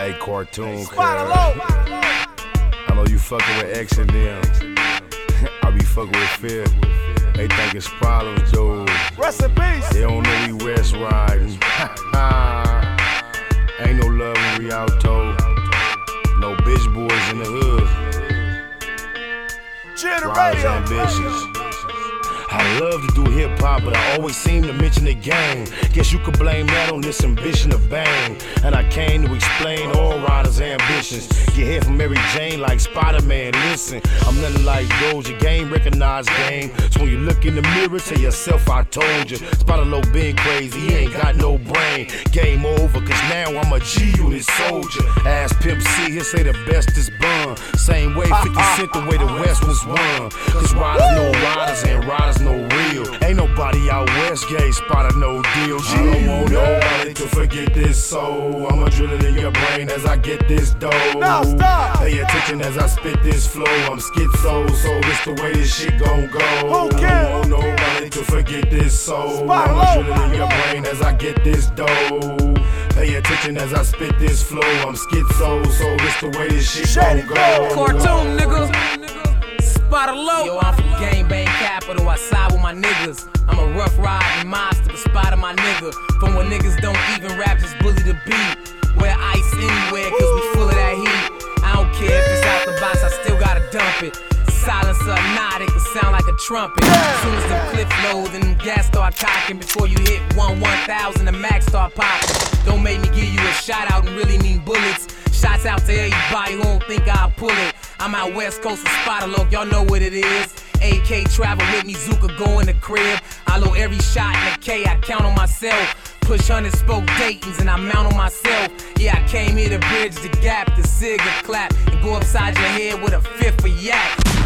Hey, cartoon, I know you fucking with X and them. I be fucking with Fear. They think it's problems, dude. Rest in peace. They don't know we West riding. Ain't no love in Rialto. No bitch boys in the hood. Rise ambitious. I love to do hip-hop, but I always seem to mention the game. Guess you could blame that on this ambition to bang. And I came to explain all riders' ambitions. Get hit from Mary Jane like Spider-Man. Listen, I'm nothing like those. Your game recognized game. So when you look in the mirror, tell yourself I told you. Spider-Lo been crazy, he ain't got no brain. Game over, cause now I'm a G-Unit soldier. Ask Pimp C, he'll say the best is bun. Same way 50 Cent, the way the West was won. Cause riders know riders and riders no real. Ain't nobody out west gay spotted no deal. I don't want nobody to forget this soul. I'ma drill it in your brain as I get this dough. Now stop. Pay attention as I spit this flow. I'm schizo, so this the way this shit gon' go. Who I cares? don't want nobody to forget this soul. Spot I'ma low. drill it in your brain as I get this dough. Pay attention as I spit this flow. I'm schizo, so this the way this shit Shady gon' go. Cartoon nigga, Spider-Lo. Yo, I'm from Gang Bang Capital, I side with my niggas. I'm a rough riding monster, but Spider my nigga. From when niggas don't even rap, just bully the beat. Wear ice anywhere, cause we full of that heat. I don't care if it's out the box, I still gotta dump it. Silencer or not, it can sound like a trumpet. As soon as the clip loads and them gas start cocking, before you hit 1,000, the max start popping. Don't make me give you a shout out and really mean bullets. Shots out to everybody who don't think I'll pull it. I'm out West Coast with Spider-Lo, y'all know what it is. AK travel with me, Zuka go in the crib. I load every shot in the K, I count on myself. Push 100 spoke Dayton's and I mount on myself. Yeah, I came here to bridge the gap, the cig clap, and go upside your head with a fifth of yak.